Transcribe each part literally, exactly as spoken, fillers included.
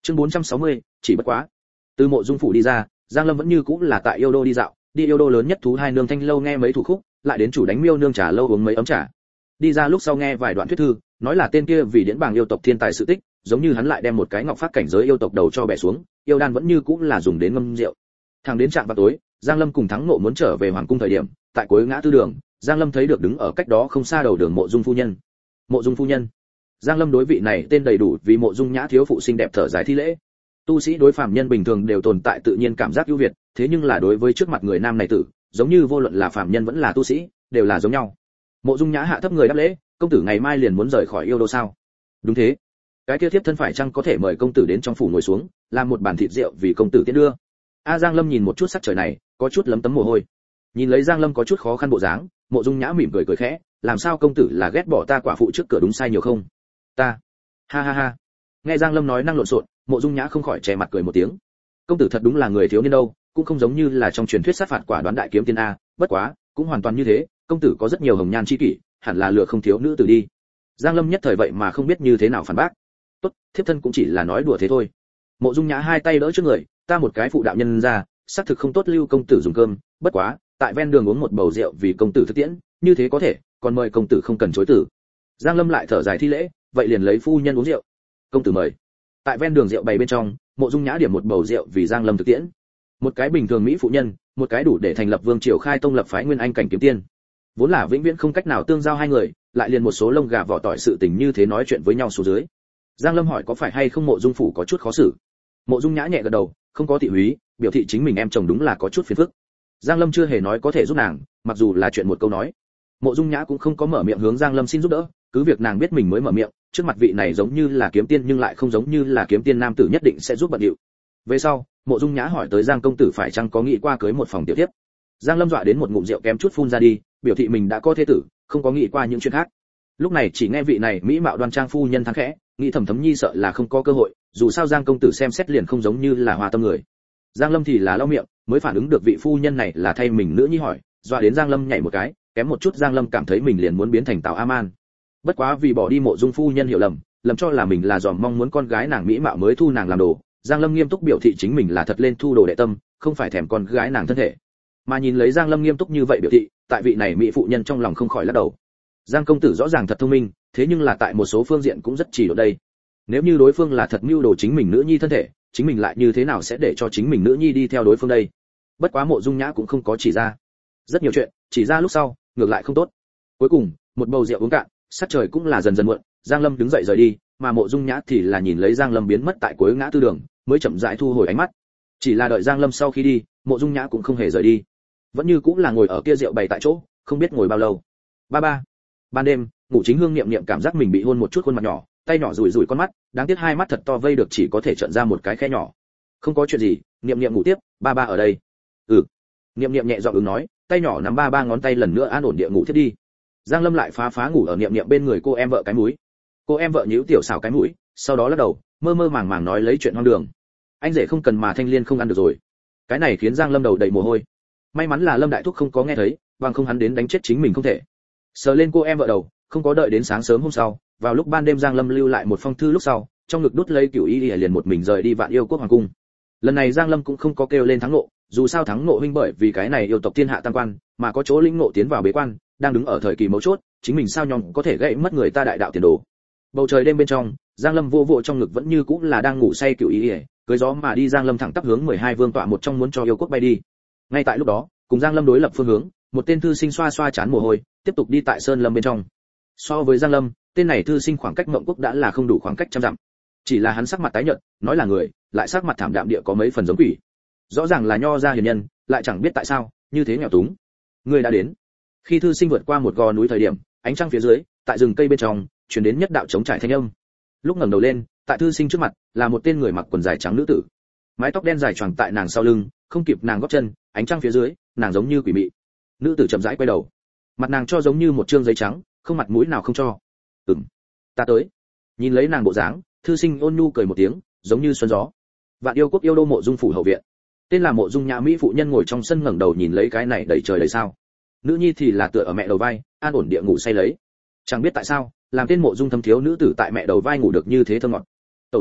Chương bốn trăm sáu mươi, chỉ bất quá. Từ Mộ Dung phủ đi ra, Giang Lâm vẫn như cũ là tại Yêu Đô đi dạo, đi Yêu Đô lớn nhất thú hai nương thanh lâu nghe mấy thủ khúc, lại đến chủ đánh miêu nương trà lâu uống mấy ấm trà. Đi ra lúc sau nghe vài đoạn thuyết thư, nói là tên kia vì điển bảng yêu tộc thiên tài sự tích, giống như hắn lại đem một cái ngọc phát cảnh giới yêu tộc đầu cho bẻ xuống, yêu đan vẫn như cũ là dùng đến ngâm rượu. Thẳng đến trạm vào tối, Giang Lâm cùng Thắng Ngộ muốn trở về hoàng cung thời điểm, tại cuối ngã tư đường, Giang Lâm thấy được đứng ở cách đó không xa đầu đường Mộ Dung phu nhân. Mộ Dung phu nhân. Giang Lâm đối vị này tên đầy đủ vì Mộ Dung Nhã thiếu phụ xinh đẹp thở dài thi lễ. Tu sĩ đối phàm nhân bình thường đều tồn tại tự nhiên cảm giác ưu việt, thế nhưng là đối với trước mặt người nam này tử, giống như vô luận là phàm nhân vẫn là tu sĩ, đều là giống nhau. Mộ Dung Nhã hạ thấp người đáp lễ, công tử ngày mai liền muốn rời khỏi Yêu Đô sao? Đúng thế. Cái kia thiếp thân phải chăng có thể mời công tử đến trong phủ ngồi xuống, làm một bàn thịt rượu vì công tử tiễn đưa? A Giang Lâm nhìn một chút sắc trời này, có chút lấm tấm mồ hôi. Nhìn lấy Giang Lâm có chút khó khăn bộ dáng, Mộ Dung Nhã mỉm cười cười khẽ, làm sao công tử là ghét bỏ ta quả phụ trước cửa đúng sai nhiều không? Ta. Ha ha ha. Nghe Giang Lâm nói năng lộn xộn, Mộ Dung Nhã không khỏi che mặt cười một tiếng. Công tử thật đúng là người thiếu niên đâu, cũng không giống như là trong truyền thuyết sát phạt quả đoán đại kiếm tiên a, bất quá, cũng hoàn toàn như thế, công tử có rất nhiều hồng nhan chi kỷ, hẳn là lừa không thiếu nữ tử đi. Giang Lâm nhất thời vậy mà không biết như thế nào phản bác. Tốt, thiếp thân cũng chỉ là nói đùa thế thôi. Mộ Dung Nhã hai tay đỡ trước người, ta một cái phụ đạo nhân ra, xác thực không tốt lưu công tử dùng cơm, bất quá, tại ven đường uống một bầu rượu vì công tử thực tiễn, như thế có thể, còn mời công tử không cần chối từ. Giang Lâm lại thở dài thi lễ, vậy liền lấy phu nhân uống rượu. Công tử mời. Tại ven đường rượu bày bên trong, Mộ Dung Nhã điểm một bầu rượu vì Giang Lâm thực tiễn. Một cái bình thường mỹ phụ nhân, một cái đủ để thành lập vương triều khai tông lập phái nguyên anh cảnh kiếm tiên. Vốn là vĩnh viễn không cách nào tương giao hai người, lại liền một số lông gà vỏ tỏi sự tình như thế nói chuyện với nhau xuống dưới. Giang Lâm hỏi có phải hay không Mộ Dung phủ có chút khó xử. Mộ Dung Nhã nhẹ gật đầu, không có thị húy, biểu thị chính mình em chồng đúng là có chút phiền phức. Giang Lâm chưa hề nói có thể giúp nàng, mặc dù là chuyện một câu nói. Mộ Dung Nhã cũng không có mở miệng hướng Giang Lâm xin giúp đỡ, cứ việc nàng biết mình mới mở miệng, trước mặt vị này giống như là kiếm tiên nhưng lại không giống như là kiếm tiên nam tử nhất định sẽ giúp bận điệu. Về sau, Mộ Dung Nhã hỏi tới Giang công tử phải chăng có nghĩ qua cưới một phòng tiểu tiếp. Giang Lâm dọa đến một ngụm rượu kém chút phun ra đi, biểu thị mình đã có thế tử, không có nghĩ qua những chuyện khác. Lúc này chỉ nghe vị này mỹ mạo đoan trang phu nhân thắng khẽ, nghĩ thầm thấm nhi sợ là không có cơ hội, dù sao Giang công tử xem xét liền không giống như là hòa tâm người. Giang Lâm thì là lau miệng, mới phản ứng được vị phu nhân này là thay mình nữ nhi hỏi, dọa đến Giang Lâm nhảy một cái, kém một chút Giang Lâm cảm thấy mình liền muốn biến thành Tào A-man. Bất quá vì bỏ đi Mộ Dung phu nhân hiểu lầm, lầm cho là mình là dòm mong muốn con gái nàng mỹ mạo mới thu nàng làm đồ, Giang Lâm nghiêm túc biểu thị chính mình là thật lên thu đồ đệ tâm, không phải thèm con gái nàng thân thể. Mà nhìn lấy Giang Lâm nghiêm túc như vậy biểu thị, tại vị này mỹ phụ nhân trong lòng không khỏi lắc đầu. Giang công tử rõ ràng thật thông minh, thế nhưng là tại một số phương diện cũng rất chỉ độ đây. Nếu như đối phương là thật mưu đồ chính mình nữ nhi thân thể, chính mình lại như thế nào sẽ để cho chính mình nữ nhi đi theo đối phương đây? Bất quá Mộ Dung Nhã cũng không có chỉ ra. Rất nhiều chuyện, chỉ ra lúc sau, ngược lại không tốt. Cuối cùng, một bầu rượu uống cạn, sắc trời cũng là dần dần muộn, Giang Lâm đứng dậy rời đi, mà Mộ Dung Nhã thì là nhìn lấy Giang Lâm biến mất tại cuối ngã tư đường, mới chậm rãi thu hồi ánh mắt. Chỉ là đợi Giang Lâm sau khi đi, Mộ Dung Nhã cũng không hề rời đi, vẫn như cũng là ngồi ở kia rượu bày tại chỗ, không biết ngồi bao lâu. Ba ba. Ban đêm, Ngũ Chính Hương niệm niệm cảm giác mình bị hôn một chút khuôn mặt nhỏ, tay nhỏ rủi rủi con mắt, đáng tiếc hai mắt thật to vây được chỉ có thể trợn ra một cái khe nhỏ. Không có chuyện gì, niệm niệm ngủ tiếp, ba ba ở đây. Ừ. Niệm niệm nhẹ giọng ứng nói, tay nhỏ nắm ba ba ngón tay lần nữa an ổn địa ngủ tiếp đi. Giang Lâm lại phá phá ngủ ở niệm niệm bên người cô em vợ cái mũi. Cô em vợ nhíu tiểu xảo cái mũi, sau đó lắc đầu, mơ mơ màng màng nói lấy chuyện hoang đường. Anh rể không cần mà Thanh Liên không ăn được rồi. Cái này khiến Giang Lâm đầu đầy mồ hôi. May mắn là Lâm đại thúc không có nghe thấy, bằng không hắn đến đánh chết chính mình không thể. Sờ lên cô em vợ đầu, không có đợi đến sáng sớm hôm sau, vào lúc ban đêm Giang Lâm lưu lại một phong thư lúc sau, trong ngực đút lấy Cửu Y liền một mình rời đi Vạn Yêu Quốc hoàng cung. Lần này Giang Lâm cũng không có kêu lên Thắng Ngộ, dù sao Thắng Ngộ huynh bởi vì cái này yêu tộc thiên hạ tam quan, mà có chỗ lĩnh ngộ tiến vào bế quan, đang đứng ở thời kỳ mấu chốt, chính mình sao nhòm có thể gãy mất người ta đại đạo tiền đồ. Bầu trời đêm bên trong, Giang Lâm vô vỗ trong ngực vẫn như cũng là đang ngủ say Cửu Y, cưỡi gió mà đi. Giang Lâm thẳng tắp hướng mười hai vương tọa một trong muốn cho yêu quốc bay đi. Ngay tại lúc đó, cùng Giang Lâm đối lập phương hướng, một tên thư sinh xoa xoa chán mồ hôi, tiếp tục đi tại sơn lâm bên trong. So với Giang Lâm, tên này thư sinh khoảng cách Mộng Quốc đã là không đủ khoảng cách trăm dặm. Chỉ là hắn sắc mặt tái nhợt, nói là người, lại sắc mặt thảm đạm địa có mấy phần giống quỷ. Rõ ràng là nho gia hiền nhân, lại chẳng biết tại sao, như thế nghèo túng. Người đã đến. Khi thư sinh vượt qua một gò núi thời điểm, ánh trăng phía dưới, tại rừng cây bên trong, truyền đến nhất đạo chống trải thanh âm. Lúc ngẩng đầu lên, tại thư sinh trước mặt, là một tên người mặc quần dài trắng nữ tử. Mái tóc đen dài choàng tại nàng sau lưng, không kịp nàng gót chân, ánh trăng phía dưới, nàng giống như quỷ mị. Nữ tử chậm rãi quay đầu, mặt nàng cho giống như một trương giấy trắng, không mặt mũi nào không cho. Ừm, ta tới. Nhìn lấy nàng bộ dáng, thư sinh ôn nhu cười một tiếng, giống như xuân gió. Vạn Yêu Quốc yêu đô Mộ Dung phủ hậu viện, tên là Mộ Dung Nhã mỹ phụ nhân ngồi trong sân ngẩng đầu nhìn lấy cái này đầy trời đầy sao. Nữ nhi thì là tựa ở mẹ đầu vai, an ổn địa ngủ say lấy. Chẳng biết tại sao, làm tên Mộ Dung thâm thiếu nữ tử tại mẹ đầu vai ngủ được như thế thơm ngọt. Tẩu tử,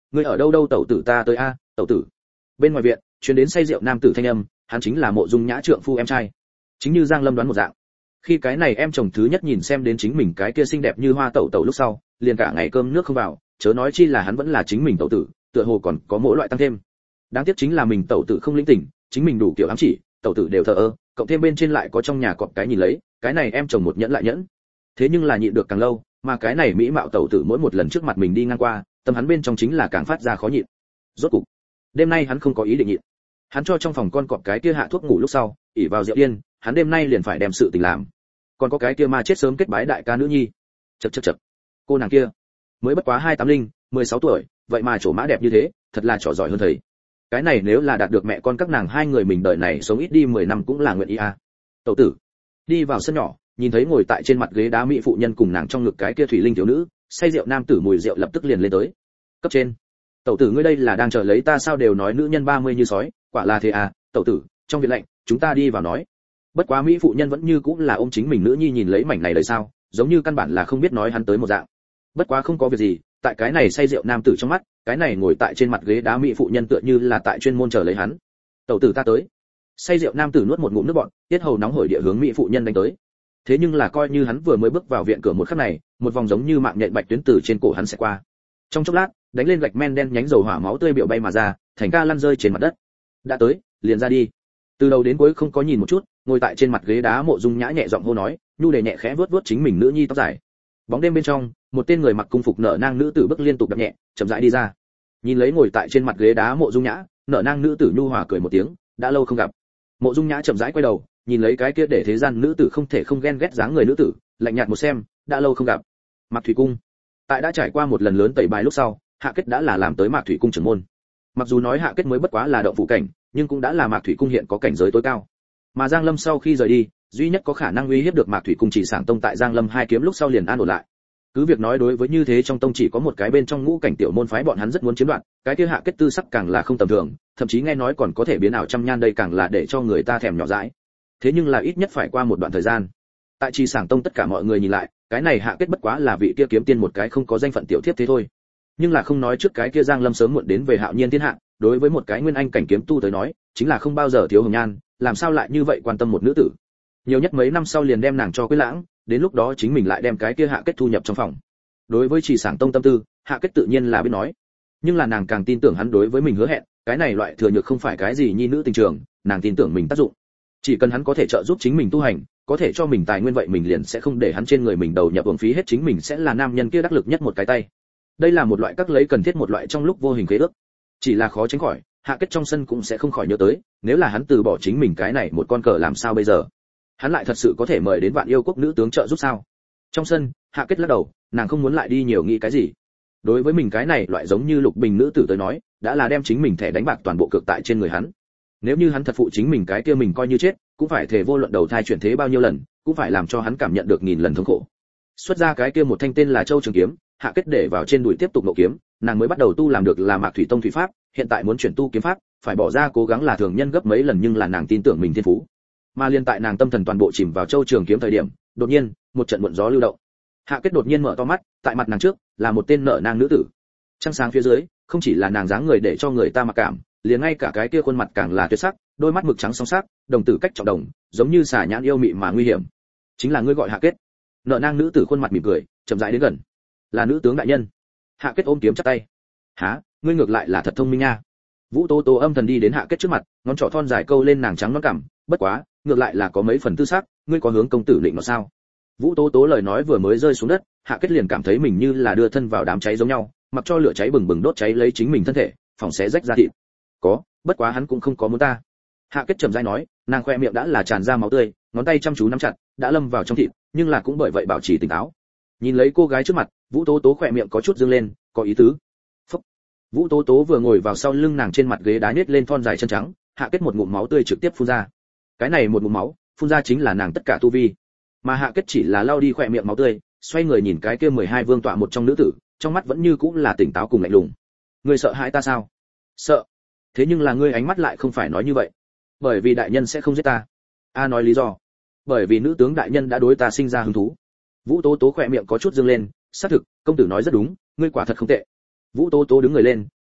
ngươi ở đâu đâu tẩu tử ta tới a, tẩu tử. Bên ngoài viện truyền đến say rượu nam tử thanh âm, hắn chính là Mộ Dung Nhã trượng phu em trai. Chính như Giang Lâm đoán một dạng, khi cái này em chồng thứ nhất nhìn xem đến chính mình cái kia xinh đẹp như hoa tẩu tẩu lúc sau, liền cả ngày cơm nước không vào, chớ nói chi là hắn vẫn là chính mình tẩu tử, tựa hồ còn có mỗi loại tăng thêm. Đáng tiếc chính là mình tẩu tử không linh tỉnh, chính mình đủ kiểu ám chỉ, tẩu tử đều thờ ơ, cộng thêm bên trên lại có trong nhà cọp cái nhìn lấy, cái này em chồng một nhẫn lại nhẫn. Thế nhưng là nhịn được càng lâu, mà cái này mỹ mạo tẩu tử mỗi một lần trước mặt mình đi ngang qua, tâm hắn bên trong chính là càng phát ra khó nhịn. Rốt cục, đêm nay hắn không có ý định nhịn. Hắn cho trong phòng con cọp cái kia hạ thuốc ngủ lúc sau, ỉ vào rượu điên, hắn đêm nay liền phải đem sự tình làm. Còn có cái kia ma chết sớm kết bái đại ca nữ nhi. Chậc chậc chậc. Cô nàng kia, mới bất quá hai tám linh, mười sáu tuổi, vậy mà trổ mã đẹp như thế, thật là trò giỏi hơn thầy. Cái này nếu là đạt được mẹ con các nàng hai người mình đời này sống ít đi mười năm cũng là nguyện ý a. Tẩu tử đi vào sân nhỏ, nhìn thấy ngồi tại trên mặt ghế đá mỹ phụ nhân cùng nàng trong ngực cái kia thủy linh thiếu nữ, say rượu nam tử mùi rượu lập tức liền lên tới. Cấp trên, tẩu tử ngươi đây là đang chờ lấy ta sao? Đều nói nữ nhân ba mươi như sói, quả là thế à? Tẩu tử, trong viện lạnh, chúng ta đi vào nói. Bất quá mỹ phụ nhân vẫn như cũng là ôm chính mình nữ nhi nhìn lấy mảnh này đời sao, giống như căn bản là không biết nói hắn tới một dạng. Bất quá không có việc gì, tại cái này say rượu nam tử trong mắt, cái này ngồi tại trên mặt ghế đá mỹ phụ nhân tựa như là tại chuyên môn chờ lấy hắn. Tẩu tử ta tới. Say rượu nam tử nuốt một ngụm nước bọt, tiết hầu nóng hổi địa hướng mỹ phụ nhân đánh tới. Thế nhưng là coi như hắn vừa mới bước vào viện cửa một khắc này, một vòng giống như mạng nhện bạch tuyến từ trên cổ hắn sẽ qua. Trong chốc lát, đánh lên gạch men đen nhánh dầu hỏa máu tươi biểu bay mà ra, thành ca lăn rơi trên mặt đất. Đã tới, liền ra đi. Từ đầu đến cuối không có nhìn một chút, ngồi tại trên mặt ghế đá Mộ Dung Nhã nhẹ giọng hô nói, nhu đề nhẹ khẽ vuốt vuốt chính mình nữ nhi tóc dài. Bóng đêm bên trong, một tên người mặc cung phục nở nang nữ tử bước liên tục đập nhẹ, chậm rãi đi ra. Nhìn lấy ngồi tại trên mặt ghế đá Mộ Dung Nhã, nở nang nữ tử nhu hòa cười một tiếng, đã lâu không gặp. Mộ Dung Nhã chậm rãi quay đầu, nhìn lấy cái kia để thế gian nữ tử không thể không ghen ghét dáng người nữ tử, lạnh nhạt một xem, đã lâu không gặp. Mạc Thủy Cung. Tại đã trải qua một lần lớn tẩy bài lúc sau, Hạ Kết đã là làm tới Mạc Thủy Cung trưởng môn. Mặc dù nói Hạ Kết mới bất quá là động phủ cảnh, nhưng cũng đã là Mạc Thủy Cung hiện có cảnh giới tối cao. Mà Giang Lâm sau khi rời đi, duy nhất có khả năng uy hiếp được Mạc Thủy Cung chỉ Sảng Tông tại Giang Lâm hai kiếm lúc sau liền an ổn lại. Cứ việc nói đối với như thế trong tông chỉ có một cái bên trong ngũ cảnh tiểu môn phái bọn hắn rất muốn chiếm đoạt, cái kia Hạ Kết tư sắc càng là không tầm thường, thậm chí nghe nói còn có thể biến ảo trăm nhan, đây càng là để cho người ta thèm nhỏ dãi. Thế nhưng là ít nhất phải qua một đoạn thời gian. Tại Trì Sảng Tông tất cả mọi người nhìn lại, cái này Hạ Kết bất quá là vị kia kiếm tiên một cái không có danh phận tiểu thiếp thế thôi. Nhưng là không nói trước cái kia Giang Lâm sớm muộn đến về Hạo Nhiên thiên hạ, đối với một cái nguyên anh cảnh kiếm tu tới nói, chính là không bao giờ thiếu hồng nhan, làm sao lại như vậy quan tâm một nữ tử. Nhiều nhất mấy năm sau liền đem nàng cho Quế Lãng, đến lúc đó chính mình lại đem cái kia Hạ Kết thu nhập trong phòng. Đối với Trì Sảng Tông tâm tư, Hạ Kết tự nhiên là biết nói, nhưng là nàng càng tin tưởng hắn đối với mình hứa hẹn, cái này loại thừa nhược không phải cái gì nhi nữ tình trường, nàng tin tưởng mình tác dụng. Chỉ cần hắn có thể trợ giúp chính mình tu hành, có thể cho mình tài nguyên, vậy mình liền sẽ không để hắn trên người mình đầu nhập uổng phí hết, chính mình sẽ là nam nhân kia đắc lực nhất một cái tay. Đây là một loại các lấy cần thiết, một loại trong lúc vô hình khế ước. Chỉ là khó tránh khỏi, Hạ Kết trong sân cũng sẽ không khỏi nhớ tới, nếu là hắn từ bỏ chính mình cái này một con cờ làm sao bây giờ? Hắn lại thật sự có thể mời đến Vạn Yêu Quốc nữ tướng trợ giúp sao? Trong sân, Hạ Kết lắc đầu, nàng không muốn lại đi nhiều nghĩ cái gì. Đối với mình cái này loại giống như Lục Bình nữ tử tới nói, đã là đem chính mình thẻ đánh bạc toàn bộ cược tại trên người hắn. Nếu như hắn thật phụ chính mình cái kia mình coi như chết, cũng phải thể vô luận đầu thai chuyển thế bao nhiêu lần, cũng phải làm cho hắn cảm nhận được nghìn lần thống khổ. Xuất ra cái kia một thanh tên là Châu Trường kiếm, Hạ Kết để vào trên đùi tiếp tục nộ kiếm, nàng mới bắt đầu tu làm được là Mạc Thủy Tông thủy pháp, hiện tại muốn chuyển tu kiếm pháp, phải bỏ ra cố gắng là thường nhân gấp mấy lần, nhưng là nàng tin tưởng mình thiên phú. Mà liên tại nàng tâm thần toàn bộ chìm vào Châu Trường kiếm thời điểm, đột nhiên, một trận muộn gió lưu động. Hạ Kết đột nhiên mở to mắt, tại mặt nàng trước là một tên nợ nang nữ tử. Trăng sáng phía dưới, không chỉ là nàng dáng người để cho người ta mặc cảm, liền ngay cả cái kia khuôn mặt càng là tuyệt sắc, đôi mắt mực trắng song sắc, đồng tử cách trọng đồng, giống như xà nhãn yêu mị mà nguy hiểm. Chính là ngươi gọi Hạ Kết? Nợ nang nữ tử khuôn mặt mỉm cười, chậm rãi đến gần. Là nữ tướng đại nhân. Hạ Kết ôm kiếm chắp tay. Hả, ngươi ngược lại là thật thông minh nha. Vũ Tố Tố âm thần đi đến Hạ Kết trước mặt, ngón trỏ thon dài câu lên nàng trắng nõn cằm, bất quá, ngược lại là có mấy phần tư sắc, ngươi có hướng công tử định nó sao? Vũ Tố Tố lời nói vừa mới rơi xuống đất, Hạ Kết liền cảm thấy mình như là đưa thân vào đám cháy giống nhau, mặc cho lửa cháy bừng bừng đốt cháy lấy chính mình thân thể, phòng xé rách ra thịt. Có, bất quá hắn cũng không có muốn ta. Hạ Kết trầm rãi nói, nàng khoe miệng đã là tràn ra máu tươi, ngón tay chăm chú nắm chặt, đã lâm vào trong thịt, nhưng là cũng bởi vậy bảo trì tỉnh táo. Nhìn lấy cô gái trước mặt, Vũ Tố Tố khoe miệng có chút dương lên, có ý tứ. Phúc. Vũ Tố Tố vừa ngồi vào sau lưng nàng trên mặt ghế đá nhếch lên thon dài chân trắng, Hạ Kết một ngụm máu tươi trực tiếp phun ra. Cái này một ngụm máu, phun ra chính là nàng tất cả tu vi. Mà Hạ Kết chỉ là lau đi khoe miệng máu tươi, xoay người nhìn cái kia mười hai vương tọa một trong nữ tử, trong mắt vẫn như cũng là tỉnh táo cùng lạnh lùng. Ngươi sợ hãi ta sao? Sợ. Thế nhưng là ngươi ánh mắt lại không phải nói như vậy. Bởi vì đại nhân sẽ không giết ta. A nói lý do. Bởi vì nữ tướng đại nhân đã đối ta sinh ra hứng thú. Vũ Tố Tố khỏe miệng có chút dương lên, xác thực, công tử nói rất đúng, ngươi quả thật không tệ. Vũ Tố Tố đứng người lên,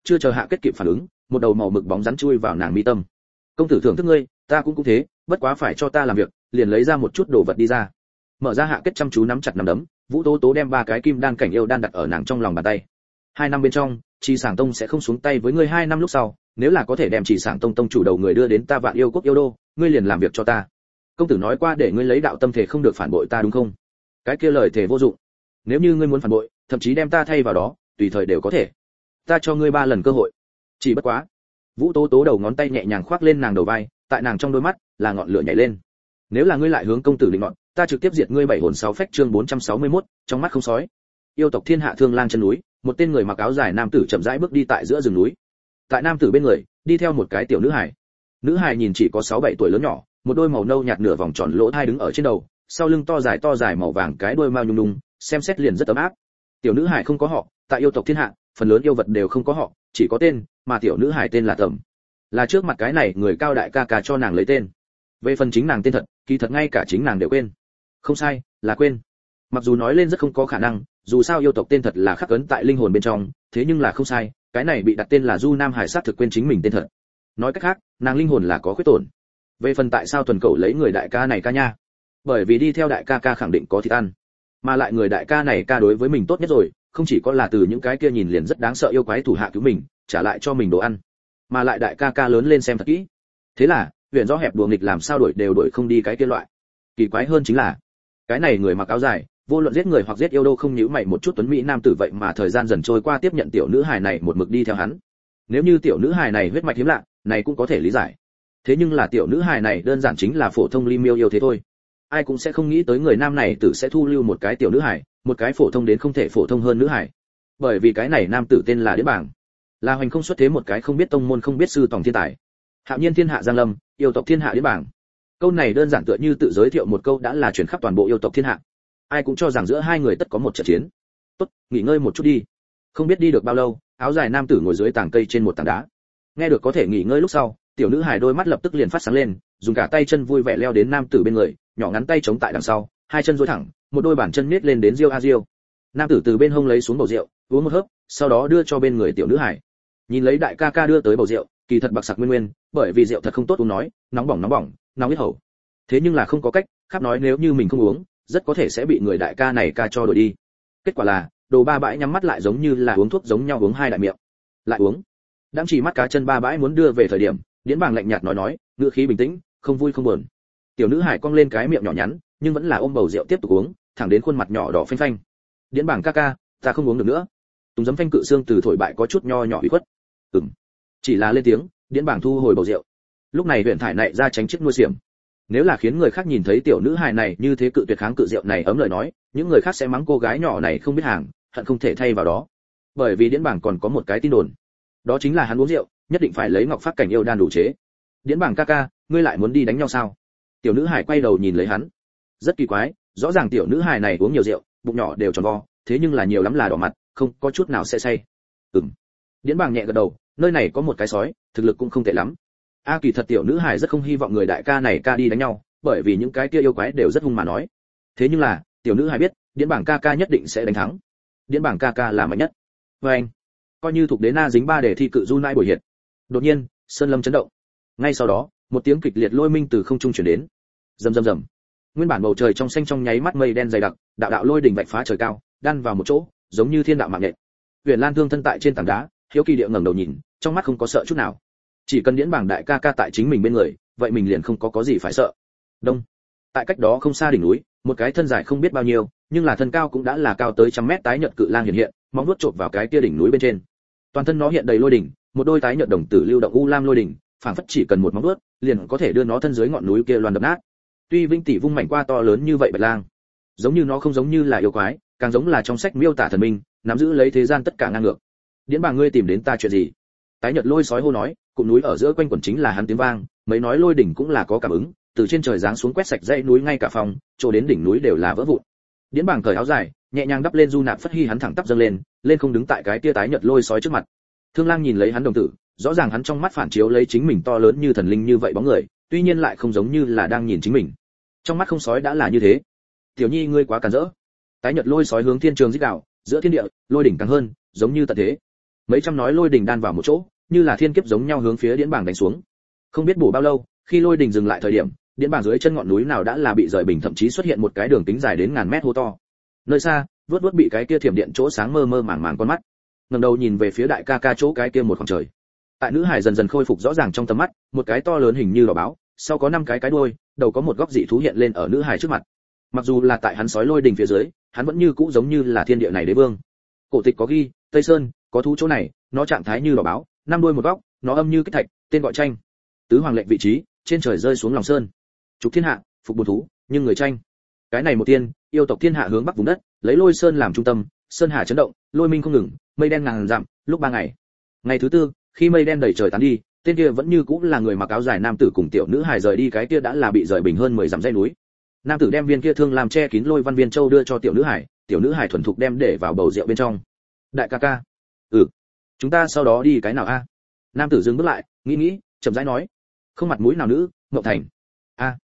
chưa chờ hạ kết kịp phản ứng, một đầu màu mực bóng rắn chui vào nàng mi tâm. Công tử thưởng thức ngươi, ta cũng cũng thế, bất quá phải cho ta làm việc, liền lấy ra một chút đồ vật đi ra. Mở ra hạ kết chăm chú nắm chặt nắm đấm, Vũ Tố Tố đem ba cái kim đan cảnh yêu đan đặt ở nàng trong lòng bàn tay. Hai năm bên trong, Trì Sảng Tông sẽ không xuống tay với ngươi, hai năm lúc sau, nếu là có thể đem Trì Sảng Tông tông chủ đầu người đưa đến ta Vạn Yêu quốc yêu đô, ngươi liền làm việc cho ta. Công tử nói qua để ngươi lấy đạo tâm thể không được phản bội ta đúng không? Cái kia lời thể vô dụng. Nếu như ngươi muốn phản bội, thậm chí đem ta thay vào đó, tùy thời đều có thể. Ta cho ngươi ba lần cơ hội. Chỉ bất quá. Vũ Tố Tố đầu ngón tay nhẹ nhàng khoác lên nàng đầu vai, tại nàng trong đôi mắt là ngọn lửa nhảy lên. Nếu là ngươi lại hướng công tử định ngọn, ta trực tiếp diệt ngươi bảy hồn sáu phách. Chương bốn trăm sáu mươi mốt, trong mắt không sói. Yêu tộc Thiên Hạ Thương Lang chân núi, một tên người mặc áo dài nam tử chậm rãi bước đi tại giữa rừng núi. Tại nam tử bên người, đi theo một cái tiểu nữ hài. Nữ hài nhìn chỉ có sáu bảy tuổi lớn nhỏ, một đôi màu nâu nhạt nửa vòng tròn lỗ tai đứng ở trên đầu, sau lưng to dài to dài màu vàng cái đuôi mao nhung nhung, xem xét liền rất ấm áp. Tiểu nữ hài không có họ, tại yêu tộc Thiên Hạ, phần lớn yêu vật đều không có họ, chỉ có tên, mà tiểu nữ hài tên là Tầm. Là trước mặt cái này người cao đại ca ca cho nàng lấy tên. Về phần chính nàng tên thật, kỳ thật ngay cả chính nàng đều quên. Không sai, là quên. Mặc dù nói lên rất không có khả năng, dù sao yêu tộc tên thật là khắc ấn tại linh hồn bên trong, thế nhưng là không sai, cái này bị đặt tên là Du Nam Hải sát thực quên chính mình tên thật. Nói cách khác, nàng linh hồn là có khuyết tổn. Về phần tại sao tuần cậu lấy người đại ca này ca nha? Bởi vì đi theo đại ca ca khẳng định có thịt ăn, mà lại người đại ca này ca đối với mình tốt nhất rồi, không chỉ có là từ những cái kia nhìn liền rất đáng sợ yêu quái thủ hạ cứu mình, trả lại cho mình đồ ăn, mà lại đại ca ca lớn lên xem thật kỹ. Thế là, huyền do hẹp đùa nghịch làm sao đổi đều đổi không đi cái kia loại. Kỳ quái hơn chính là, cái này người mặc áo dài, vô luận giết người hoặc giết yêu đô không nhíu mày một chút, tuấn mỹ nam tử vậy mà thời gian dần trôi qua tiếp nhận tiểu nữ hài này một mực đi theo hắn. Nếu như tiểu nữ hài này huyết mạch hiếm lạ, này cũng có thể lý giải. Thế nhưng là tiểu nữ hài này đơn giản chính là phổ thông ly miêu yêu thế thôi. Ai cũng sẽ không nghĩ tới người nam này tử sẽ thu lưu một cái tiểu nữ hài, một cái phổ thông đến không thể phổ thông hơn nữ hài. Bởi vì cái này nam tử tên là Điễn Bảng, là hoành không xuất thế một cái không biết tông môn không biết sư tòng thiên tài. Hạo nhiên thiên hạ giang lâm, yêu tộc thiên hạ Điễn Bảng. Câu này đơn giản tựa như tự giới thiệu một câu đã là truyền khắp toàn bộ yêu tộc thiên hạ. Ai cũng cho rằng giữa hai người tất có một trận chiến. Tốt, nghỉ ngơi một chút đi. Không biết đi được bao lâu, áo dài nam tử ngồi dưới tảng cây trên một tảng đá. Nghe được có thể nghỉ ngơi lúc sau, tiểu nữ hài đôi mắt lập tức liền phát sáng lên, dùng cả tay chân vui vẻ leo đến nam tử bên người, nhỏ ngắn tay chống tại đằng sau, hai chân duỗi thẳng, một đôi bàn chân miết lên đến riêu a riêu. Nam tử từ bên hông lấy xuống bầu rượu, uống một hớp, sau đó đưa cho bên người tiểu nữ hài. Nhìn lấy đại ca ca đưa tới bầu rượu, kỳ thật bạc sặc nguyên nguyên, bởi vì rượu thật không tốt uống nói, nóng bỏng nóng bỏng, nóng hết hầu. Thế nhưng là không có cách, khắp nói nếu như mình không uống, rất có thể sẽ bị người đại ca này ca cho đổi đi. Kết quả là, đồ ba bãi nhắm mắt lại giống như là uống thuốc giống nhau uống hai đại miệng. Lại uống. Đang chỉ mắt cá chân ba bãi muốn đưa về thời điểm, Điễn Bảng lạnh nhạt nói nói, ngữ khí bình tĩnh, không vui không buồn. Tiểu nữ hải cong lên cái miệng nhỏ nhắn, nhưng vẫn là ôm bầu rượu tiếp tục uống, thẳng đến khuôn mặt nhỏ đỏ phanh phanh. Điễn Bảng ca ca, ta không uống được nữa. Tùng giấm phanh cự xương từ thổi bại có chút nho nhỏ ủy khuất. Ừm. Chỉ là lên tiếng, Điễn Bảng thu hồi bầu rượu. Lúc này huyện thải nại ra tránh chiếc nuôi xiểm. Nếu là khiến người khác nhìn thấy tiểu nữ hài này như thế cự tuyệt kháng cự rượu này ấm lời nói, những người khác sẽ mắng cô gái nhỏ này không biết hàng, hận không thể thay vào đó. Bởi vì Điễn Bảng còn có một cái tin đồn, đó chính là hắn uống rượu, nhất định phải lấy ngọc phát cảnh yêu đan đủ chế. Điễn Bảng ca ca, ngươi lại muốn đi đánh nhau sao? Tiểu nữ hài quay đầu nhìn lấy hắn, rất kỳ quái, rõ ràng tiểu nữ hài này uống nhiều rượu, bụng nhỏ đều tròn vo, thế nhưng là nhiều lắm là đỏ mặt, không có chút nào sẽ say. Ừm. Điễn Bảng nhẹ gật đầu, nơi này có một cái sói, thực lực cũng không tệ lắm. A kỳ thật tiểu nữ hài rất không hy vọng người đại ca này ca đi đánh nhau, bởi vì những cái kia yêu quái đều rất hung mà nói. Thế nhưng là, tiểu nữ hài biết, Điễn Bảng ca ca nhất định sẽ đánh thắng. Điễn Bảng ca ca là mạnh nhất. Và anh, coi như thuộc đế na dính ba để thi cự du nai buổi hiện. Đột nhiên, sơn lâm chấn động. Ngay sau đó, một tiếng kịch liệt lôi minh từ không trung truyền đến. Rầm rầm rầm. Nguyên bản bầu trời trong xanh trong nháy mắt mây đen dày đặc, đạo đạo lôi đỉnh vạch phá trời cao, đan vào một chỗ, giống như thiên đạo mạng nhện. Huyền Lan Thương thân tại trên tảng đá, hiếu kỳ địa ngẩng đầu nhìn, trong mắt không có sợ chút nào. Chỉ cần Điễn Bảng đại ca ca tại chính mình bên người, vậy mình liền không có có gì phải sợ. Đông. Tại cách đó không xa đỉnh núi, một cái thân dài không biết bao nhiêu, nhưng là thân cao cũng đã là cao tới trăm mét tái nhợt cự lang hiện hiện, móng vuốt chộp vào cái kia đỉnh núi bên trên. Toàn thân nó hiện đầy lôi đỉnh, một đôi tái nhợt đồng tử lưu động u lam lôi đỉnh, phảng phất chỉ cần một móng vuốt, liền có thể đưa nó thân dưới ngọn núi kia loàn đập nát. Tuy Vinh tỷ vung mảnh qua to lớn như vậy bạch lang, giống như nó không giống như là yêu quái, càng giống là trong sách miêu tả thần minh, nắm giữ lấy thế gian tất cả ngang ngược. Điễn Bảng ngươi tìm đến ta chuyện gì? Tái nhợt lôi sói hô nói, cụm núi ở giữa quanh quẩn chính là hắn tiếng vang, mấy nói lôi đỉnh cũng là có cảm ứng, từ trên trời giáng xuống quét sạch dãy núi ngay cả phòng, chỗ đến đỉnh núi đều là vỡ vụn. Điễn Bảng cởi áo dài, nhẹ nhàng đắp lên du nạp phất hy hắn thẳng tắp dâng lên, lên không đứng tại cái tia tái nhợt lôi sói trước mặt. Thương Lang nhìn lấy hắn đồng tử, rõ ràng hắn trong mắt phản chiếu lấy chính mình to lớn như thần linh như vậy bóng người, tuy nhiên lại không giống như là đang nhìn chính mình. Trong mắt không sói đã là như thế. Tiểu Nhi ngươi quá cản rỡ. Tái nhợt lôi sói hướng thiên trường rít gào, giữa thiên địa, lôi đỉnh càng hơn, giống như tận thế. mấy trăm nói lôi đình đan vào một chỗ, như là thiên kiếp giống nhau hướng phía điễn bảng đánh xuống. Không biết bổ bao lâu, khi lôi đình dừng lại thời điểm, điễn bảng dưới chân ngọn núi nào đã là bị rời bình, thậm chí xuất hiện một cái đường kính dài đến ngàn mét hố to. Nơi xa, vớt vớt bị cái kia thiểm điện chỗ sáng mơ mơ màng màng con mắt. Ngẩng đầu nhìn về phía đại ca ca chỗ cái kia một khoảng trời. Tại nữ hải dần dần khôi phục rõ ràng trong tầm mắt, một cái to lớn hình như đỏ báo, sau có năm cái cái đuôi, đầu có một góc dị thú hiện lên ở nữ hải trước mặt. Mặc dù là tại hắn sói lôi đình phía dưới, hắn vẫn như cũ giống như là thiên địa này đế vương. Cổ tịch có ghi, Tây Sơn có thú chỗ này, nó trạng thái như đỏ báo, năm đuôi một góc, nó âm như kích thạch, tên gọi tranh. Tứ hoàng lệnh vị trí, trên trời rơi xuống lòng sơn. Trục thiên hạ, phục bổn thú, nhưng người tranh. Cái này một tiên, yêu tộc thiên hạ hướng bắc vùng đất, lấy lôi sơn làm trung tâm, sơn hà chấn động, lôi minh không ngừng, mây đen ngàn dặm, lúc ba ngày. Ngày thứ tư, khi mây đen đầy trời tán đi, tên kia vẫn như cũ là người mặc áo dài nam tử cùng tiểu nữ hài rời đi, cái kia đã là bị rời bình hơn mười dặm dãy núi. Nam tử đem viên kia thương làm che kín lôi văn viên châu đưa cho tiểu nữ hài, tiểu nữ hài thuần thục đem để vào bầu rượu bên trong. Đại ca ca, ừ, chúng ta sau đó đi cái nào a? Nam tử dừng bước lại, nghĩ nghĩ, chậm rãi nói, không mặt mũi nào nữ, Ngộng Thành. A,